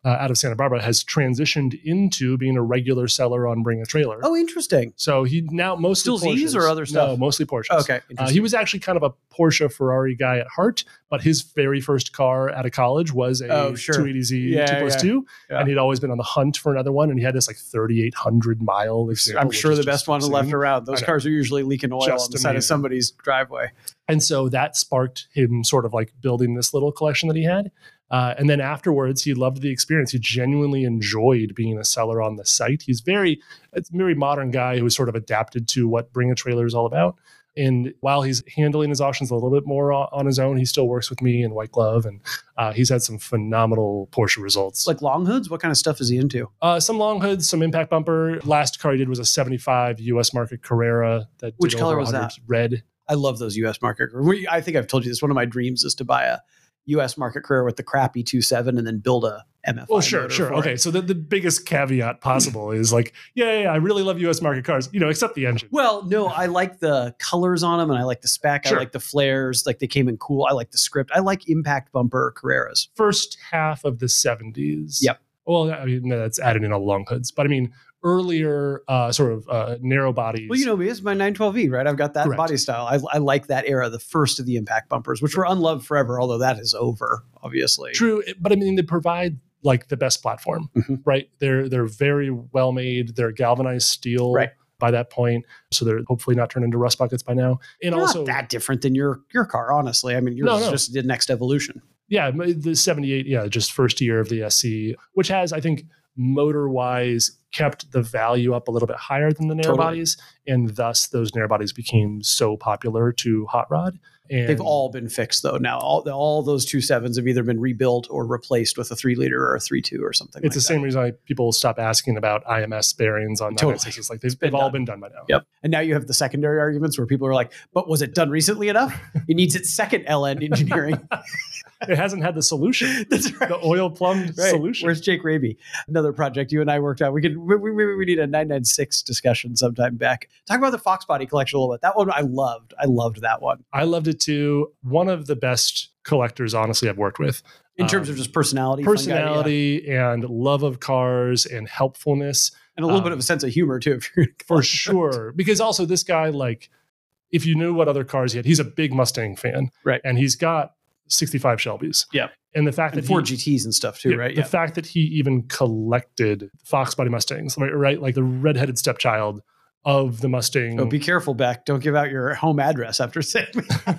out of Santa Barbara, has transitioned into being a regular seller on Bring a Trailer. Oh, interesting. So he now mostly Still Zs Porsches. or other stuff? No, mostly Porsches. Okay, He was actually kind of a Porsche Ferrari guy at heart, but his very first car out of college was a 280Z 2+2, and he'd always been on the hunt for another one, and he had this like 3,800 mile example. I'm sure the best one left around. Those cars are usually leaking oil on the side of somebody's driveway. And so that sparked him sort of like building this little collection that he had. And then afterwards, he loved the experience. He genuinely enjoyed being a seller on the site. He's a very modern guy who sort of adapted to what Bring a Trailer is all about. And while he's handling his auctions a little bit more on his own, he still works with me in White Glove. And he's had some phenomenal Porsche results. Like long hoods? What kind of stuff is he into? Some long hoods, some impact bumper. Last car he did was a 75 US market Carrera. Which color was that? Red. I love those US market. I think I've told you this. One of my dreams is to buy a US market Carrera with the crappy 2.7 and then build a MFI. Well, sure. Okay. So the biggest caveat possible is like, yeah, I really love US market cars, except the engine. Well, no, I like the colors on them and I like the spec. Sure. I like the flares. Like they came in cool. I like the script. I like impact bumper Carreras. First half of the 70s. Yep. Well, I mean, that's added in all the long hoods, but I mean, earlier sort of narrow bodies. Well, me, it's my 912E, right? I've got that Correct. body style. I like that era, the first of the impact bumpers, which were unloved forever, although that is over, obviously. True, but I mean, they provide like the best platform, right? They're very well made. They're galvanized steel. Right. By that point, so they're hopefully not turned into rust buckets by now. And they're also not that different than your car, honestly. I mean, yours is just the next evolution. Yeah, the 78, just first year of the SC, which has, I think, motor-wise kept the value up a little bit higher than the narrow bodies, and thus those narrow bodies became so popular to hot rod. And they've all been fixed though. Now all those 2.7s have either been rebuilt or replaced with a 3-liter or a 3.2 or something. It's the same reason why people stop asking about IMS bearings on 996s. Like they've all been done by now. Yep. And now you have the secondary arguments where people are like, "But was it done recently enough? It needs its second LN engineering." It hasn't had the solution. That's right. The oil plumbed solution. Where's Jake Raby? Another project you and I worked on. We need a 996 discussion sometime back. Talk about the Fox Body collection a little bit. That one I loved. I loved that one. I loved it too. One of the best collectors, honestly, I've worked with. In terms of just personality. And love of cars and helpfulness. And a little bit of a sense of humor too. For sure. Because also this guy, like, if you knew what other cars he had, he's a big Mustang fan. Right. And he's got 65 Shelbys. Yeah. And the fact that 4 GTs and stuff too, right? The fact that he even collected Fox Body Mustangs, right? Like the redheaded stepchild of the Mustang. Oh, be careful, Beck. Don't give out your home address after saying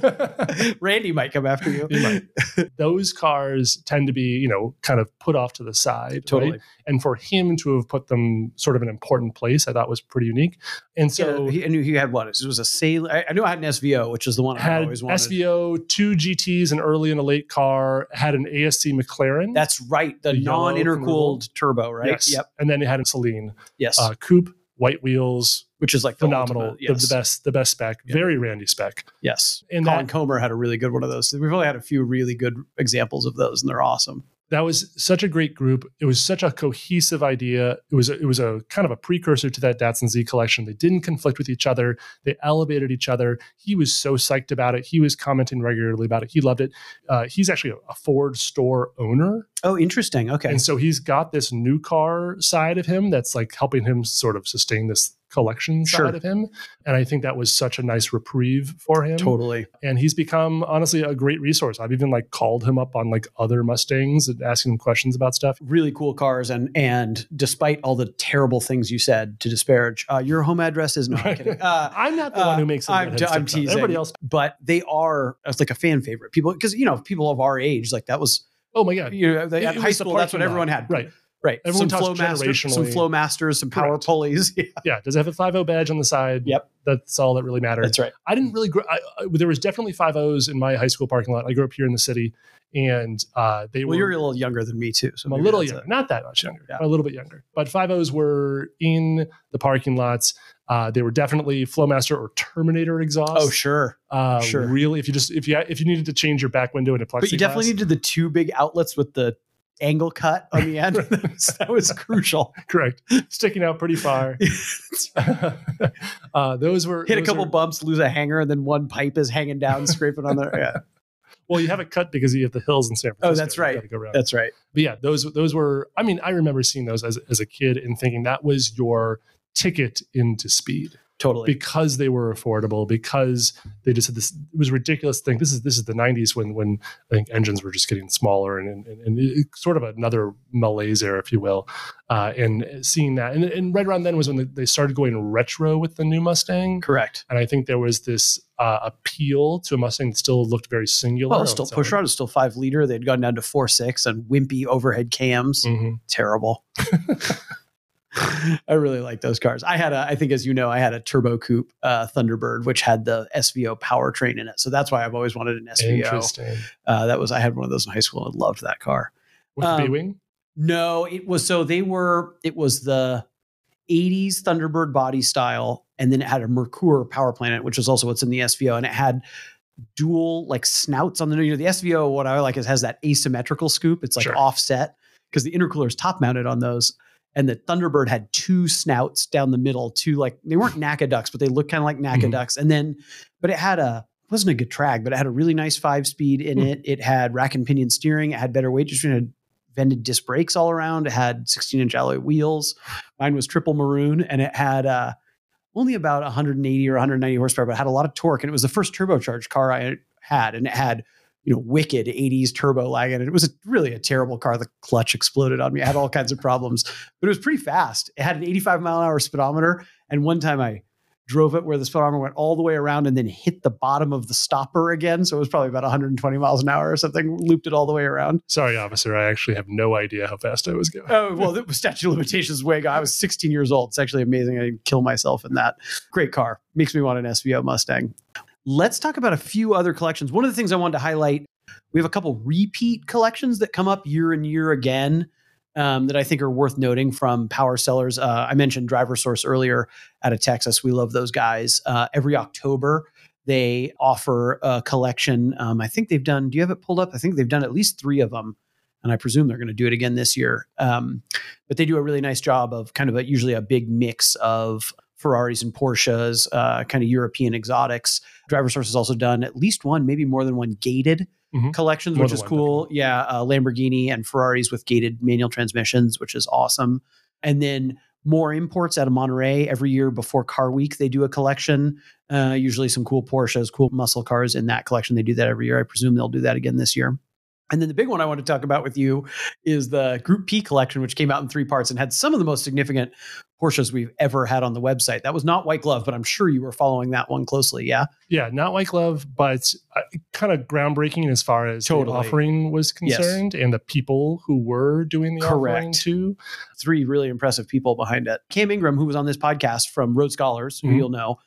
Randy might come after you. He might. Those cars tend to be, kind of put off to the side. Totally. Right? And for him to have put them sort of in an important place, I thought was pretty unique. And so I knew he had what? It was a Sailor. I knew I had an SVO, which is the one I always wanted. SVO, 2 GTs, an early and a late car, had an ASC McLaren. That's right. The non-intercooled turbo, right? Yes. Yep. And then it had a Celine. Yes. Coupe, white wheels. Which is like phenomenal. Yes. The best spec. Yep. Very Randy spec. Yes. And Colin Comer had a really good one of those. We've only had a few really good examples of those, and they're awesome. That was such a great group. It was such a cohesive idea. It was a kind of a precursor to that Datsun Z collection. They didn't conflict with each other. They elevated each other. He was so psyched about it. He was commenting regularly about it. He loved it. He's actually a Ford store owner. Oh, interesting. Okay. And so he's got this new car side of him that's like helping him sort of sustain this collection side of him. And I think that was such a nice reprieve for him. Totally. And he's become honestly a great resource. I've even like called him up on like other Mustangs and asking him questions about stuff. Really cool cars. And despite all the terrible things you said to disparage, your home address is not kidding. I'm not the one who makes it. I'm teasing. Everybody else. But they are like a fan favorite. People, because people of our age, like that was, oh my God. At high school, that's what everyone had. Right. Right. Everyone some flow masters, some power pulleys. Yeah. Does it have a 5.0 badge on the side? Yep. That's all that really mattered. That's right. I didn't really there was definitely 5.0s in my high school parking lot. I grew up here in the city, and they were. Well, you're a little younger than me too. So I'm a little younger. Not that much younger. Yeah. A little bit younger. But 5.0s were in the parking lots. They were definitely Flowmaster or Terminator exhaust. Oh, sure. Sure. Really, if you needed to change your back window into plexiglass. But you definitely needed the 2 big outlets with the angle cut on the end. That was crucial. Correct. Sticking out pretty far. Those were hit a couple bumps, lose a hanger, and then one pipe is hanging down, scraping on there. Yeah. Well, you have it cut because you have the hills in San Francisco. Oh, that's right. You gotta go around. That's right. But yeah, those were, I mean, I remember seeing those as a kid and thinking that was your ticket into speed. Totally. Because they were affordable, because they just had this, it was a ridiculous thing. This is the 90s when I think engines were just getting smaller and sort of another malaise era, if you will. And seeing that, and right around then was when they started going retro with the new Mustang. Correct. And I think there was this appeal to a Mustang that still looked very singular. Well, still pushrod, is still 5 liter. They'd gone down to 4.6 and wimpy overhead cams. Mm-hmm. Terrible. I really like those cars. I think, as you know, I had a turbo coupe Thunderbird, which had the SVO powertrain in it. So that's why I've always wanted an SVO. Interesting. I had one of those in high school and loved that car. With the B-Wing? No, it was the 80s Thunderbird body style. And then it had a Merkur power plant in it, which is also what's in the SVO. And it had dual like snouts on the SVO. What I like is has that asymmetrical scoop. It's like offset because the intercooler is top mounted on those. And the Thunderbird had 2 snouts down the middle, they weren't NACA ducts, but they looked kind of like NACA ducts. And then, but it wasn't a good track, but it had a really nice 5-speed in it. It had rack and pinion steering. It had better weight distribution. It had vented disc brakes all around. It had 16-inch alloy wheels. Mine was triple maroon, and it had only about 180 or 190 horsepower, but it had a lot of torque. And it was the first turbocharged car I had, and it had wicked 80s turbo lag in it. It was really a terrible car. The clutch exploded on me. I had all kinds of problems, but it was pretty fast. It had an 85-mile-an-hour speedometer. And one time I drove it where the speedometer went all the way around and then hit the bottom of the stopper again. So it was probably about 120 miles an hour or something, looped it all the way around. Sorry, officer. I actually have no idea how fast I was going. Oh, well, the statute of limitations way ago. I was 16 years old. It's actually amazing. I didn't kill myself in that. Great car. Makes me want an SVO Mustang. Let's talk about a few other collections. One of the things I wanted to highlight, we have a couple repeat collections that come up year and year again that I think are worth noting from power sellers. I mentioned Driver Source earlier out of Texas. We love those guys. Every October, they offer a collection. I think they've done, do you have it pulled up? I think they've done at least 3 of them. And I presume they're going to do it again this year. But they do a really nice job of kind of usually a big mix of Ferraris and Porsches, kind of European exotics. Driver Source has also done at least one, maybe more than one gated collections, which is cool. Definitely. Yeah, Lamborghini and Ferraris with gated manual transmissions, which is awesome. And then more imports out of Monterey every year before Car Week. They do a collection, usually some cool Porsches, cool muscle cars in that collection. They do that every year. I presume they'll do that again this year. And then the big one I want to talk about with you is the Group P collection, which came out in 3 parts and had some of the most significant Porsches we've ever had on the website. That was not White Glove, but I'm sure you were following that one closely. Yeah. Yeah. Not White Glove, but kind of groundbreaking as far as the offering was concerned and the people who were doing the offering too. 3 really impressive people behind it. Cam Ingram, who was on this podcast from Road Scholars, who you'll know.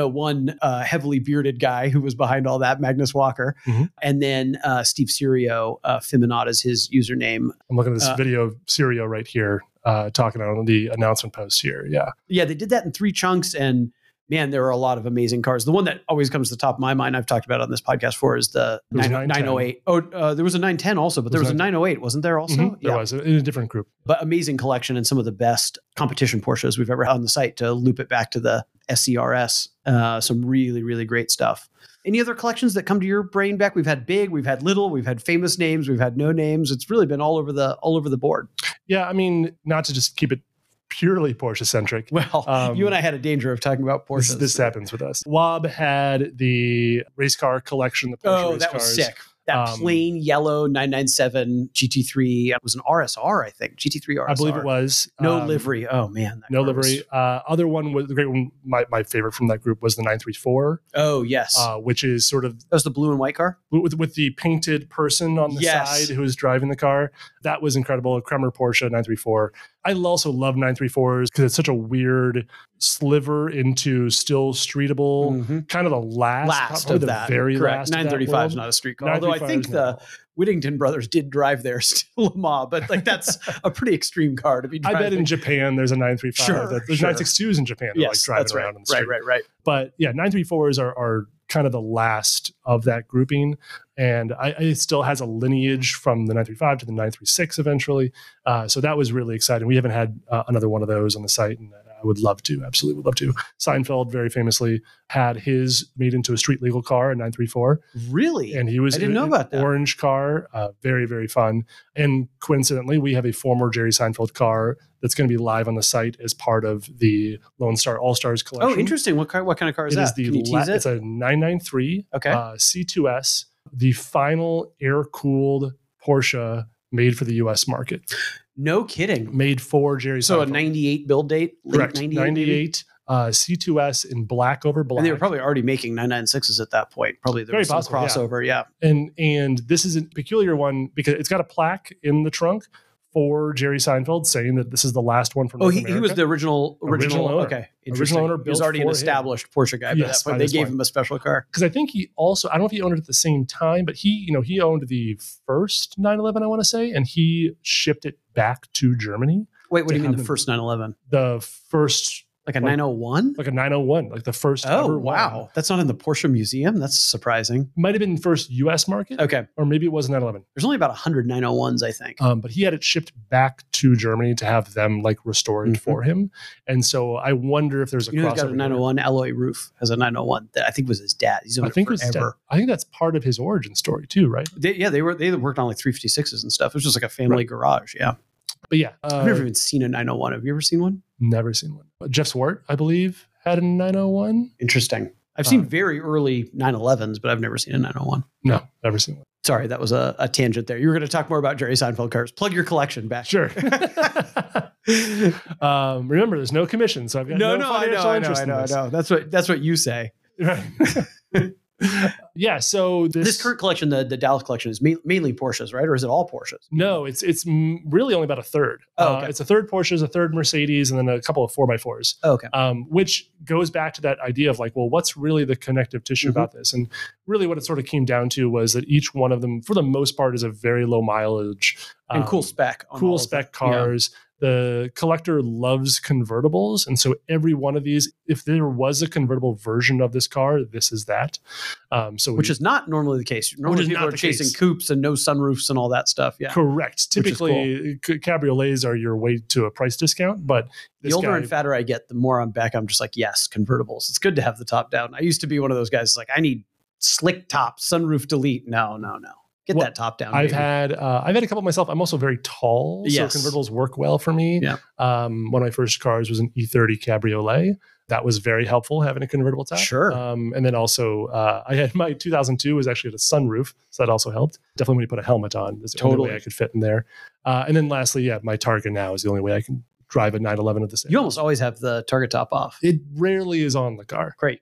One heavily bearded guy who was behind all that, Magnus Walker. And then Steve Serio, Feminat is his username. I'm looking at this video of Serio right here, talking on the announcement post here. Yeah. Yeah, they did that in 3 chunks. And man, there are a lot of amazing cars. The one that always comes to the top of my mind, I've talked about on this podcast before, is the 908. Oh, there was a 910 also, but there was a 908, wasn't there also? There was, in a different group. But amazing collection and some of the best competition Porsches we've ever had on the site to loop it back to the SCRS. Some really, really great stuff. Any other collections that come to your brain, Beck? We've had big, we've had little, we've had famous names, we've had no names. It's really been all over the board. Yeah, I mean, not to just keep it purely Porsche centric. Well, you and I had a danger of talking about Porsches. This happens with us. Wob had the race car collection, the Porsche race that cars. Was sick. That plain yellow 997 GT3. It was an RSR, I think. GT3 RSR. I believe it was. No livery. Oh, man. No livery. Other one was the great one. My favorite from that group was the 934. Oh, yes. Which is sort of. That was the blue and white car? With the painted person on the side who was driving the car. That was incredible. A Kremer Porsche 934. I also love 934s because it's such a weird sliver into still streetable, kind of the last of that. Very correct. Last 935 is not a street car. Although I think the Whittington brothers did drive there still a mile, but that's a pretty extreme car to be driving. I bet in Japan there's a 935. There's 962s in Japan that like driving around on the street. Right. But yeah, 934s are kind of the last of that grouping. And it still has a lineage from the 935 to the 936 eventually. So that was really exciting. We haven't had another one of those on the site in I would love to. Absolutely would love to. Seinfeld very famously had his made into a street legal car, a 934. Really? And he was I didn't know about that. Orange car, very, very fun. And coincidentally, we have a former Jerry Seinfeld car that's going to be live on the site as part of the Lone Star All-Stars collection. Oh, interesting. What kind of car is that? Can you tease it? It's a 993 C2S, the final air-cooled Porsche made for the U.S. market. No kidding. Made for Jerry Seinfeld. So a 98 build date? Correct. 98 C2S in black over black. And they were probably already making 996s at that point. Probably there was some crossover, yeah. And this is a peculiar one because it's got a plaque in the trunk for Jerry Seinfeld saying that this is the last one for North America. He was the original owner. Okay. Original owner. He was already an established Porsche guy by that point. They gave him a special car. Because I think he also, I don't know if he owned it at the same time, but he owned the first 911, I want to say, and he shipped it back to Germany. Wait, what do you mean the first 911? The first... Like a 901? Like a 901, like the first ever. Oh, wow. One. That's not in the Porsche Museum? That's surprising. Might have been first U.S. market. Okay. Or maybe it was a 911. There's only about 100 901s, I think. But he had it shipped back to Germany to have them like restored for him. And so I wonder if there's a crossover. He's got a 901 alloy roof, has a 901 that I think was his dad. He's owned it forever. I think that's part of his origin story too, right? They worked on like 356s and stuff. It was just like a family garage. Yeah. But yeah, I've never even seen a 901. Have you ever seen one? Never seen one. Jeff Swart, I believe, had a 901. Interesting. I've seen very early 911s, but I've never seen a 901. No, never seen one. Sorry, that was a tangent there. You were going to talk more about Jerry Seinfeld cars. Plug your collection back. Sure. Remember, there's no commission, so I've got no financial interest in this. I know. That's what you say. Right. Yeah, so this current collection, the Dallas collection, is mainly Porsches, right? Or is it all Porsches? No, it's really only about a third. It's a third Porsches, a third Mercedes, and then a couple of 4x4s. Okay. Which goes back to that idea of like, well, what's really the connective tissue about this? And really what it sort of came down to was that each one of them, for the most part, is a very low mileage. And cool spec. Cool spec cars. Yeah. The collector loves convertibles. And so every one of these, if there was a convertible version of this car, this is that. Which is not normally the case. Normally people are chasing coupes and no sunroofs and all that stuff. Yeah. Correct. Typically, cabriolets are your way to a price discount. But the older and fatter I get, the more I'm back. I'm just like, yes, convertibles. It's good to have the top down. I used to be one of those guys like, I need slick top, sunroof delete. No. Get that top down. I've had a couple myself. I'm also very tall, so convertibles work well for me. Yeah. One of my first cars was an E30 Cabriolet. That was very helpful having a convertible top. Sure. And then also, I had my 2002 was actually at a sunroof, so that also helped. Definitely when you put a helmet on, is the only way I could fit in there. And then lastly, my Targa now is the only way I can drive a 911 at the same. You almost always have the Targa top off. It rarely is on the car. Great.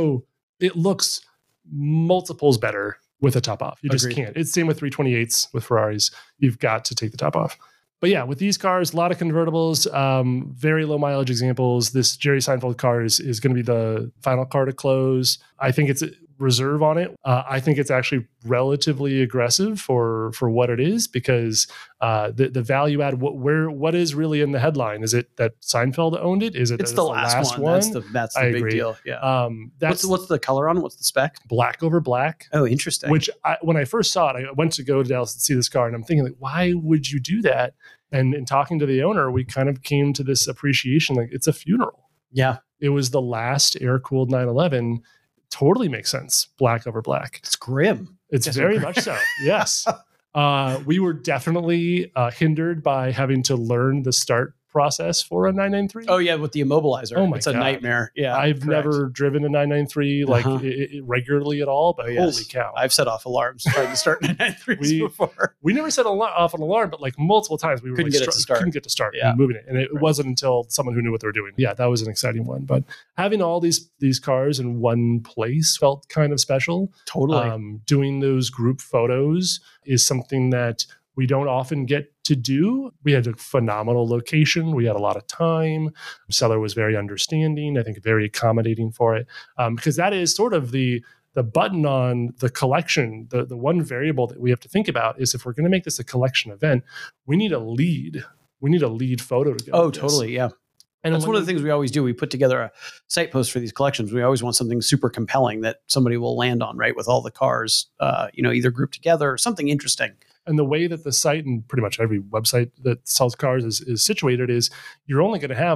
It looks multiples better with the top off. You just can't. It's same with 328s with Ferraris. You've got to take the top off. But yeah, with these cars, a lot of convertibles, very low mileage examples. This Jerry Seinfeld car is going to be the final car to close. I think it's a reserve on it. I think it's actually relatively aggressive for what it is because the value add, what is really in the headline? Is it that Seinfeld owned it? Is it it's the last one? That's the big deal. Yeah. What's the color on it? What's the spec? Black over black. Oh, interesting. Which when I first saw it, I went to go to Dallas to see this car and I'm thinking like, why would you do that? And in talking to the owner, we kind of came to this appreciation, like it's a funeral. Yeah. It was the last air-cooled 911. Totally makes sense. Black over black. It's grim. It's very much so. Yes. We were definitely hindered by having to learn the start process for a 993. Oh yeah, with the immobilizer. Oh my it's God. A nightmare. Yeah, I've never driven a 993 regularly at all, but holy cow. I've set off alarms trying to start 993s before. We never set off an alarm, but like multiple times we were couldn't get to start moving it. And it wasn't until someone who knew what they were doing. Yeah, that was an exciting one. But having all these cars in one place felt kind of special. Totally. Doing those group photos is something that we don't often get to do. We had a phenomenal location. We had a lot of time. The seller was very understanding, I think very accommodating for it. Because that is sort of the button on the collection. The one variable that we have to think about is if we're going to make this a collection event, we need a lead. We need a lead photo to go. Oh, totally. Yeah. And that's one of the things we always do. We put together a site post for these collections. We always want something super compelling that somebody will land on, right? With all the cars, either grouped together or something interesting. And the way that the site and pretty much every website that sells cars is situated is you're only going to have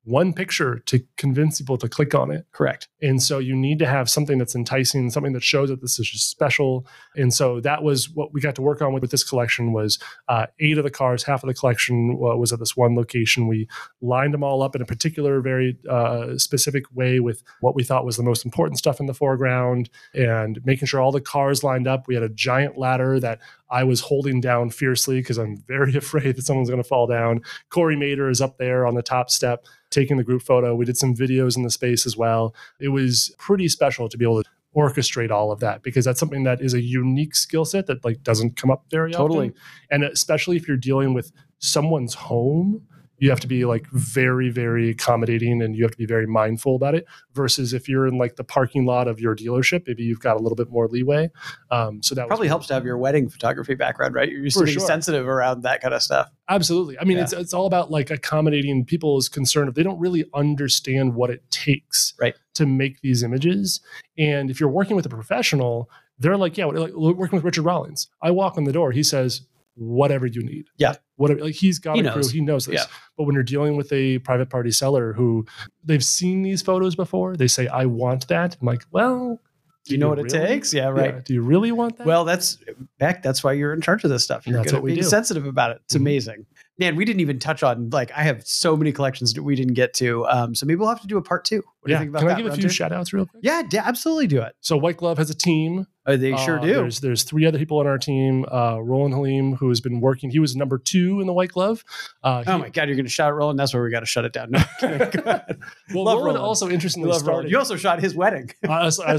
one picture to convince people to click on it. Correct. And so you need to have something that's enticing, something that shows that this is just special. And so that was what we got to work on with this collection was 8 of the cars, half of the collection was at this one location. We lined them all up in a particular, very specific way with what we thought was the most important stuff in the foreground and making sure all the cars lined up. We had a giant ladder that I was holding down fiercely because I'm very afraid that someone's going to fall down. Corey Mader is up there on the top step taking the group photo. We did some videos in the space as well. It was pretty special to be able to orchestrate all of that because that's something that is a unique skill set that like doesn't come up very often. And especially if you're dealing with someone's home, you have to be like very, very accommodating and you have to be very mindful about it versus if you're in like the parking lot of your dealership, maybe you've got a little bit more leeway. So that probably helps to have your wedding photography background, right? You're used to being sensitive around that kind of stuff. Absolutely. I mean, it's all about like accommodating people's concern if they don't really understand what it takes to make these images. And if you're working with a professional, they're like, yeah, like working with Richard Rollins. I walk in the door, he says, whatever you need. Yeah. Whatever, like he's got a crew, he knows this. Yeah. But when you're dealing with a private party seller who they've seen these photos before, they say, I want that. I'm like, well, do you know what it takes? Yeah, right. Yeah. Do you really want that? Well, that's why you're in charge of this stuff. You're good at being sensitive about it. It's amazing. Man, we didn't even touch on, like, I have so many collections that we didn't get to. So maybe we'll have to do a part 2. What do you think about that? Can I give a few shout outs real quick? Yeah, absolutely do it. So White Glove has a team. Oh, they sure do. There's 3 other people on our team. Roland Halim, who has been working, he was number 2 in the White Glove. Oh my God, you're going to shout at Roland? That's where we got to shut it down. No, well, love Roland also interestingly started. Roland. You also shot his wedding. Yes, I was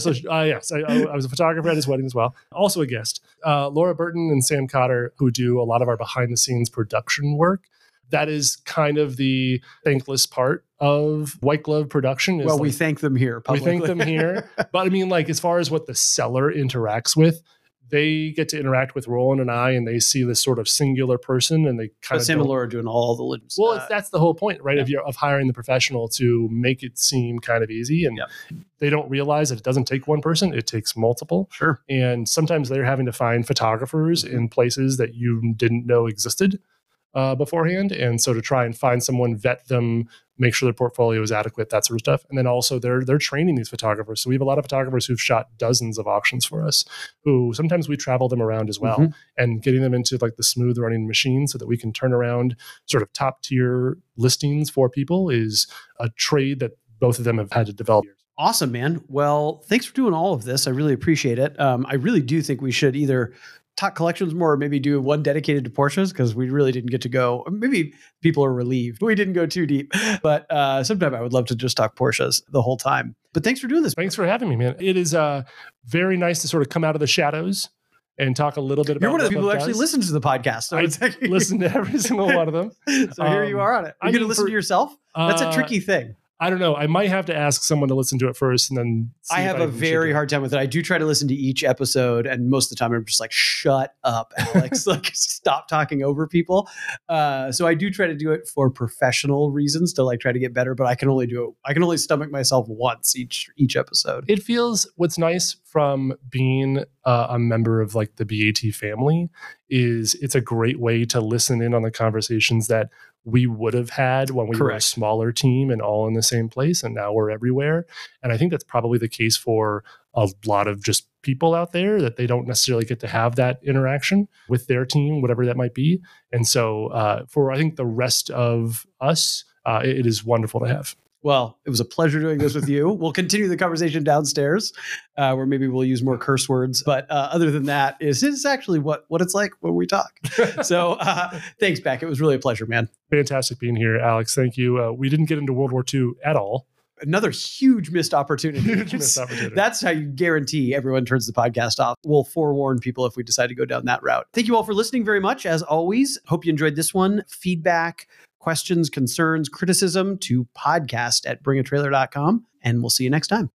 a photographer at his wedding as well. Also a guest. Laura Burton and Sam Cotter, who do a lot of our behind the scenes production work. That is kind of the thankless part of White Glove production. Well, we thank them here publicly. We thank them here. But I mean, like, as far as what the seller interacts with, they get to interact with Roland and I, and they see this sort of singular person, and they kind of Sam and Laura are doing all the legends. Well, that's the whole point, right? Of hiring the professional to make it seem kind of easy, and they don't realize that it doesn't take one person; it takes multiple. Sure. And sometimes they're having to find photographers in places that you didn't know existed beforehand. And so to try and find someone, vet them, make sure their portfolio is adequate, that sort of stuff. And then also they're training these photographers. So we have a lot of photographers who've shot dozens of auctions for us, who sometimes we travel them around as well, and getting them into like the smooth running machine so that we can turn around sort of top tier listings for people is a trade that both of them have had to develop. Awesome, man. Well, thanks for doing all of this. I really appreciate it. I really do think we should either talk collections more or maybe do one dedicated to Porsches because we really didn't get to go. Maybe people are relieved we didn't go too deep, but sometime I would love to just talk Porsches the whole time. But thanks for doing this. Thanks for having me, man. It is very nice to sort of come out of the shadows and talk a little bit about. You're one of the people who actually listens to the podcast. So I listen to every single one of them. So here you are on it. Are you going to listen to yourself? That's a tricky thing. I don't know. I might have to ask someone to listen to it first and then I have a very hard time with it. I do try to listen to each episode, and most of the time I'm just like, shut up, Alex. Like, stop talking over people. So I do try to do it for professional reasons to like try to get better, but I can only stomach myself once each episode. It feels, what's nice from being a member of like the BAT family is it's a great way to listen in on the conversations that we would have had when we were a smaller team and all in the same place, and now we're everywhere. And I think that's probably the case for a lot of just people out there, that they don't necessarily get to have that interaction with their team, whatever that might be. And so for, I think, the rest of us, it is wonderful to have. Well, it was a pleasure doing this with you. We'll continue the conversation downstairs, where maybe we'll use more curse words. But other than that, it's actually what it's like when we talk. So thanks, Beck. It was really a pleasure, man. Fantastic being here, Alex. Thank you. We didn't get into World War II at all. Another huge missed opportunity. That's how you guarantee everyone turns the podcast off. We'll forewarn people if we decide to go down that route. Thank you all for listening very much. As always, hope you enjoyed this one. Feedback, questions, concerns, criticism to podcast@bringatrailer.com. And we'll see you next time.